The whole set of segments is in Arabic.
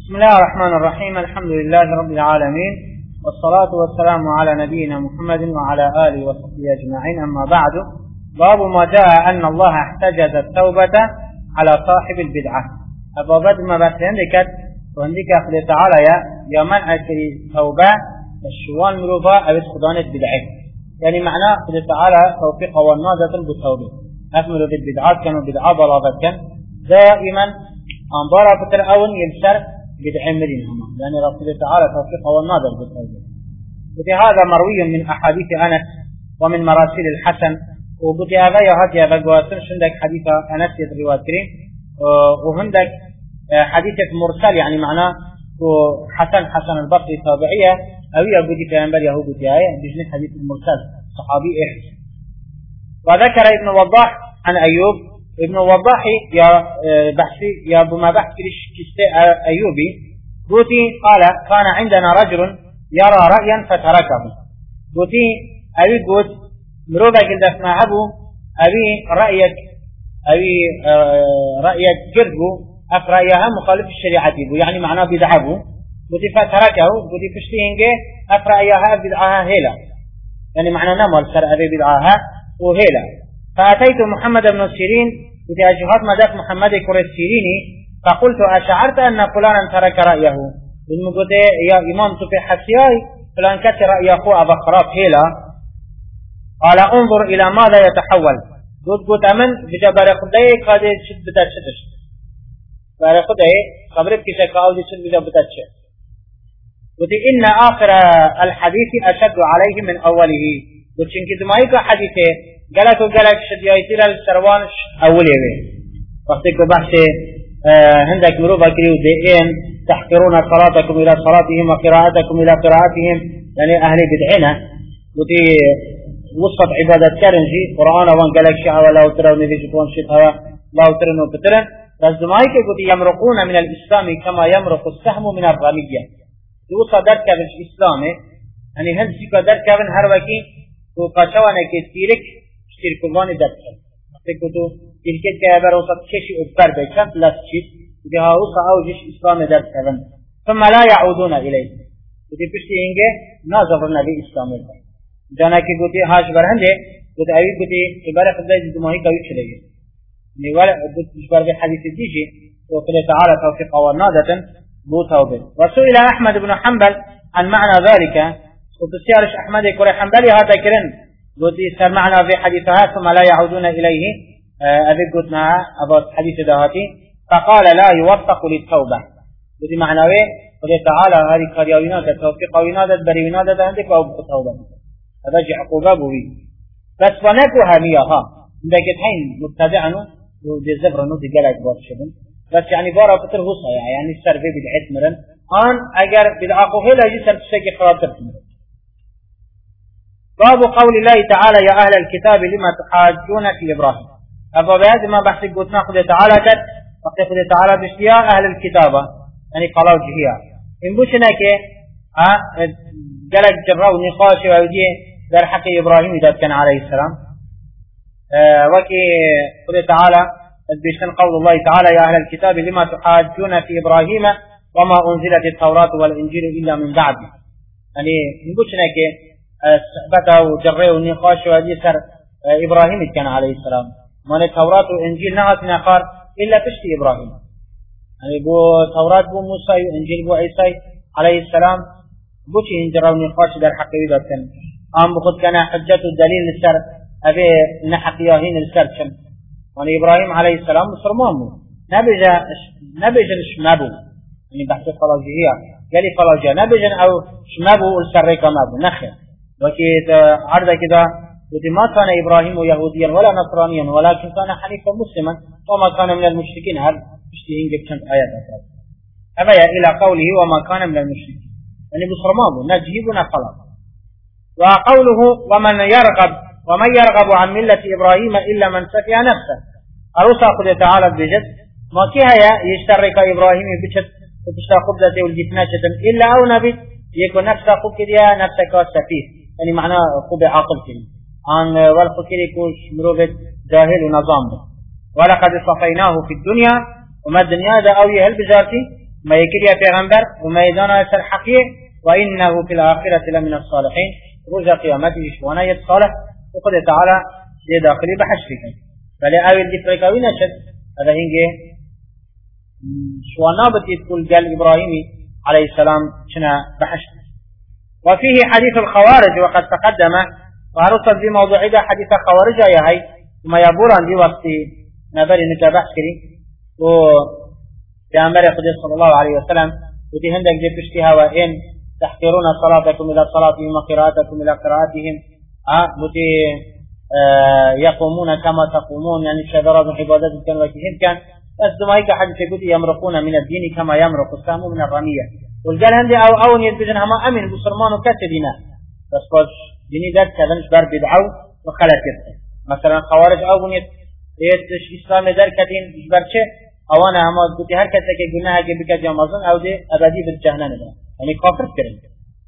بسم الله الرحمن الرحيم. الحمد لله رب العالمين، والصلاة والسلام على نبينا محمد وعلى آله وصحبه أجمعين. أما بعد، باب ما جاء أن الله احتجز التوبة على صاحب البدعة. أبو بدر ما بس عندك وعندك أخذ تعالى يا منع التوبة الشوان مروفا أبس خدانة بدعة، يعني معناه أخذ تعالى توفيق والنازة بالتوبة. أكملوا بالبدعات كانوا بدعة ضلابة كان دائما أنبارا فتر أول يبشر بدعين مدينهم، يعني رسول تعالى توفيقه والناظر بالتوبة. وفي هذا مروي من أحاديث أنس ومن مراسيل الحسن، وبدي أغاية هاتي أغاية عندك حديث أنس يتريوات كريم، وعندك حديث مرسل يعني معناه حسن البصري تابعية أوي أبدي كأنبر يهودي آية بجنة حديث المرسل صحابي إحس. وذكر ابن وضاح عن أيوب. ابن وضاح يا بحثي يا بما بحث كشت أيوبي قوتي قال كان عندنا رجل يرى رأيا فتركه. قوتي أبي قوت مروبك إذا اسمع أبو أبي رأيك كذبه أفرأيها مخالف الشريعة يعني معناه بدعبه. قوتي فتركه قوتي فشتيهنجي أفرأيها بدعها هيلا، يعني معناه نمر سر أبي بدعها وهيلا. فأتيت محمد بن سيرين وتأجهات مدات محمد كرة السيريني فقلت أشعرت أن فلانا ترك رأيه. قلت يا إمام تفي حسياي فلان كتر رأي أخوه أبا خراب هيلا. قال انظر إلى ماذا يتحول. قلت أمن بجبر خدي قادة شد بتات شدش بجبر خدي قبرت كشك أوجي شد بجبر بتات شد. قلت إن آخر الحديث أشد عليه من أوله. قلت إنك دمائك حديثه قالت وقالت شد يايتير السروان أوليه وقتك بحث عندك مروفة كريو دائم تحقرون صلاتكم إلى صلاتهم وقراءتكم إلى قراءتهم، يعني أهل بدعنا وتي وصفت عبادة كارنجي قرآن وان قالك شعر ولا وترى ونذي شكوان شتها لا وترن وبترن. بس دمائك قلت يمرقون من الإسلام كما يمرق السهم من الرمية. يوصى دركة بالإسلام يعني هنسي كدركة من هروكي وقاشوانا كتيرك اشتري كلواني دركة فكتو تلكت كابر وصد كشي أكبر بيكم لا تشيد وده وصى أوجش إسلام دركة ثم لا يعودون إليه. وده بشتي هنگه نازفرنا بإسلام الله جانا كي قلتي هاش برهنده قلت أيضا قلتي إبارة خدای دماهي كويش لگه نوال قلت إشبار بحديث الديجي وقال تعالى توفيق ونادة بوتوبة. وسئل أحمد بن حنبل عن معنى ذلك. قلت سيارش أحمد كوري حنبلي هذا كرن قلت يسأل معنا في حديثها ثم لا يعودون إليه أبي قلت معها أبو حديث دهاتي فقال لا يوفق للتوبة. قلت معنى قلت تعالى هذه قرية ونادة توفيق ونادة بري ونادة عندك وأبو توبة هذا جي عقوبة بوي بس ونكوها مياها عندك الحين مبتدعنه ودي زبرنه دي قلق بار شبن بس يعني بارا كتر هصا يعني السر في بدعت مرن آن أجر بدعاقه هلا يجي سر تشكي خاطر مرن. باب قول الله تعالى يا أهل الكتاب لما تحاجون في إبراهيم. أبو بياد ما بحث قلتنا خذ تعالى كت وقت خذ تعالى بشتيا أهل الكتابة يعني قالوا جهيا إن بوشنا كي قلق جراو نقاش وعوديه در حق إبراهيم إذا كان عليه السلام وكي خذ تعالى بشتن قول الله تعالى يا أهل الكتاب لما تحاجون في إبراهيم وما أنزلت التوراة والإنجيل إلا من بعد. يعني إن بوشنا كي صحبته وجريه ونقاش ويسر إبراهيم كان عليه السلام من التوراة والإنجيل نهت نقار إلا تشتي إبراهيم، يعني بو توراة بو موسى وإنجيل بو عيسى عليه السلام بوشي انجروا ونقاش در حقيقة ذات كان أم بخد كان حجة الدليل للسر أبي نحقياهين للسر كان وأن إبراهيم عليه السلام مصرمامه نبجا شمابو يعني بحث فلاجية قالي فلاجية نبجا أو شمابو السر كمابو نخير. وكيت عرض كده ما كان إبراهيم يهوديا ولا نصرانيا ولكن كان حنيفا مسلما وما كان من المشركين. هل تشتهين جبتشنت آيات أبايا إلى قوله وما كان من المشركين يعني بصرمامه نجيبنا خلاص. وقوله ومن يرغب عن ملة إبراهيم إلا من سفي نفسه. أروسا قد تعالى بجد ما كيها يشترك إبراهيم بجد وبشتا قبلته والجتناشة إلا أو نبي يكون نفسه قبلها نفسك سفيه يعني معناه قبع عاقل كده عن والفكر يكون مروبة جاهل ونظام. ولقد صفيناه في الدنيا وما الدنيا ده أوي هل بذاتي ما يكري پیغمبر وما يدانا سر حقية وإنه في الآخرة لمن الصالحين رجع قيامته شوانا يتصالح وقد تعالى دي داخلي بحشرك فلي آوي دي فريقاوي نشد هذا هنجي شوانا بتقول قال إبراهيمي عليه السلام شنا بحشر. وفيه حديث الخوارج وقد تقدم وعرصت بموضوع ده حديث الخوارج يا هاي وما يقول عن دي وقت نبري نتابح كري و في أمر الخديث صلى الله عليه وسلم ودي هندك دي بشتها وإن تحقرون صلاتكم إلى صلاتهم وقراءتكم إلى قراءتهم ودي يقومون كما تقومون يعني شذرات عبادات كان وكيهم كان بس دمائك حديث يقول يمرقون من الدين كما يمرق السهم من الرمية والقال هندي أو يدبجن هما أمن بسرمان وكتبنا بس قلت ديني ذات كذنش بار بدعو وخلت مثلا خوارج أو بنيت يتش إسلام در كتين برشة أوانا هما قلت هر كتك قلناها بك جامعزن أو دي أبدي بالجهنم يعني كافر كرن.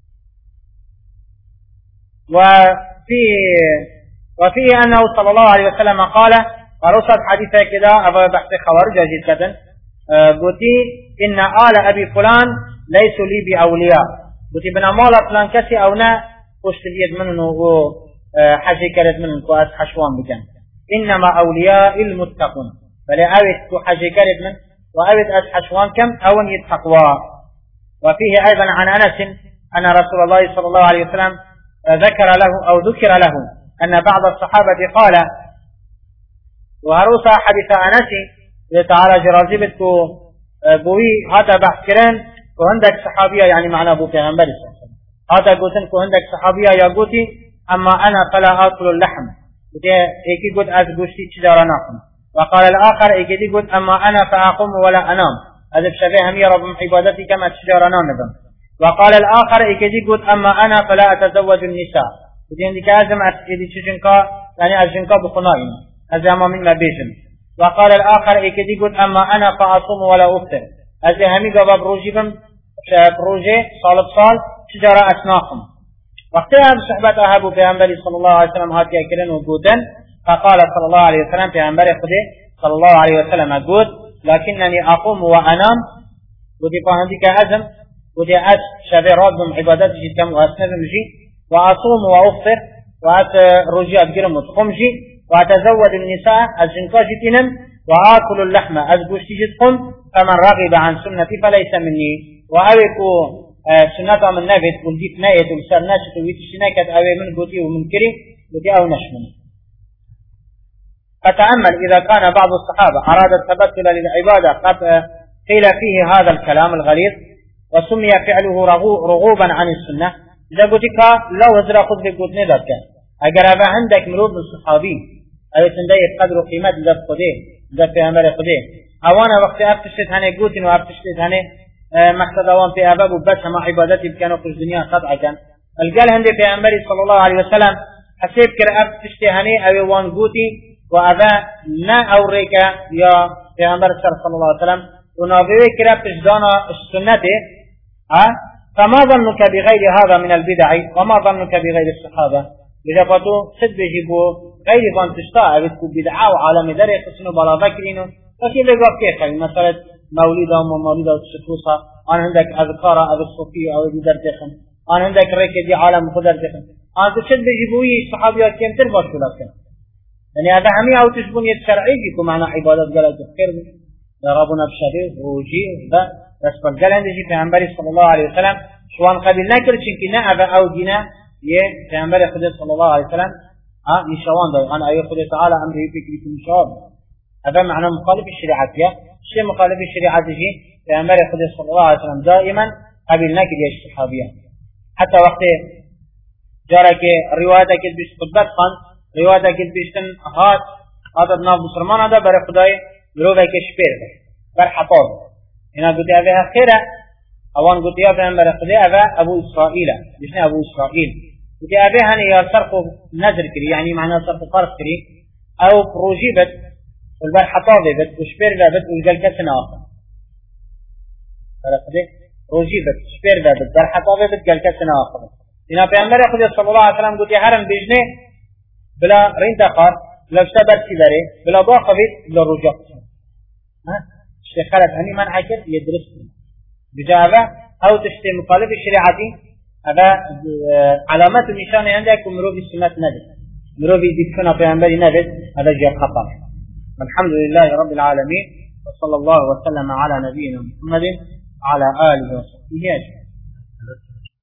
وفيه أنه صلى الله عليه وسلم قال ورصد حديثة كده أبا بحث خوارج أجيد كذن قلت إن آل أبي فلان ليسوا لي بأولياء قلت بنا مالا فلان كسي أو نا قشت اليد منه وحجي كرد منه كواس حشوان بكن إنما أولياء المتقون فلا أود حجي كرد منه وأود أس حشوان كم أون يتقوى. وفيه أيضا عن أنس أن رسول الله صلى الله عليه وسلم ذكر له أن بعض الصحابة قال وهروسا حديث أنس تعالى جرازبت بوي هذا بحث كران وعندك صحابية يعني معنى أبو پیغمبر هذا قلتن وعندك صحابية يا قوتي أما أنا فلا أكل اللحم إيكي قلت أزقوشتي تجارة ناقم. وقال الآخر إيكي قلت أما أنا فأقوم ولا أنام أذب شبيه هم يرب عبادتي كما تجارة نامدم. وقال الآخر إيكي قلت أما أنا فلا أتزوج النساء ودين أزم أتكيدي تجنكا يعني أجنكا بخنائم أزام من ما بيجم. وقال الآخر إيكي قلت أما أنا فأصوم ولا أفطر أزي همي قباب روجيبم بروجي صالب صال تجارة أسناقم. وقتها بصحبة أهبوا بأنبري صلى الله عليه وسلم هاتي أكلن وقودا فقال صلى الله عليه وسلم بأنبري خده صلى الله عليه وسلم أقود لكنني أقوم وأنام ودي فهندي كأزم ودي أس شبه رابم عبادات جيد كم وأسنذم جي وأصوم وأفطر وأت رجي أبقرم وتخمجي وأتزود النساء الجنكا جتنم وآكل اللحمة أزقوشتي جدكم فمن رغب عن سنتي فليس مني وأوكو سنة من نبت ولديك نايت وبسر ناشت ويتشناكت أوي من قوتي ومن كري قوتي أو نشمن. فتأمل إذا كان بعض الصحابة أراد التبتل للعبادة قد قيل فيه هذا الكلام الغليظ وسمي فعله رغوبا عن السنة إذا قلتك لو هزر خذ بقوت ندرك أقرب عندك مروب الصحابي أو تندي قدر قيمة ذات قديه ذات في أمر قديه أوانا وقت أفتشت هني قوتين وأفتشت هني مقصد أوان في أباب وبس مع عبادتي بكانوا في الدنيا قطعا كان القال هندي في أمري صلى الله عليه وسلم حسيب كرأب تشتهني أو وان قوتي وأبا نا أوريكا يا في أمر صلى الله عليه وسلم ونابوي كرأب تشدانا السنة فما ظنك بغير هذا من البدع وما ظنك بغير الصحابة إذا فتو صد بيجيبوا غير فان تشتاء بتكون بدعاء وعالم داري قسنوا بلا ذكرينه فكي لقاب كيخا مثلا مولدا ومولدا وتشتوصا أنا عندك أذكار أو الصوفية أو بدر دخن أنا عندك ريك دي عالم خدر دخن أنا تشد بيجيبوي الصحابيات كم ترباش ولا كم يعني هذا همي أو تشبون يتشرعي بكم معنا عبادات قالت تذكر ربنا بشري روجي بس فقال عندي في عنبري صلى الله عليه وسلم شوان قبلنا كل شيء كنا أبا أو دينا في عنبري خدر صلى الله عليه وسلم نشوان ده أنا أيها خدر تعالى أمره فكرة نشوان هذا معنى مخالف الشريعة الشيء مخالف الشريعة جي في عنبري خدر صلى الله عليه وسلم دائما قبلنا كل الصحابية حتى وقت جارك روايتك بيش قدبت خان روايتك بيشتن هذا ناف مسلمان هذا برا خداي مروفك شبير بر حطاب هنا قلت أبيها خيرا أوان قلت يا فهم برا خداي أبو إسرائيل بيشنا أبو إسرائيل قلت أبيها يا صرف نزر كري يعني معنى صرف فرق كري أو بروجيبت والبر حطاب بت وشبير بت والجل كسنا آخر برا خداي بروجيبت شبير بت بر حطاب بت جل كسنا آخر هنا فهم برا خداي صلى الله عليه وسلم قلت هرم بيجنه بلا رين دقار بلا اشتبت كداره بلا باقبت بلا رجاق الشيخ خالد هني من عجب يدرس بجابة أو تشتي مخالف الشريعة هذا علامات النشان عندك ومروفي السنة ندد مروفي ديكنا في أنبالي ندد هذا جاء خطر. الحمد لله رب العالمين وصلى الله وسلم على نبينا محمد وعلى آله وصحبه أجمعين.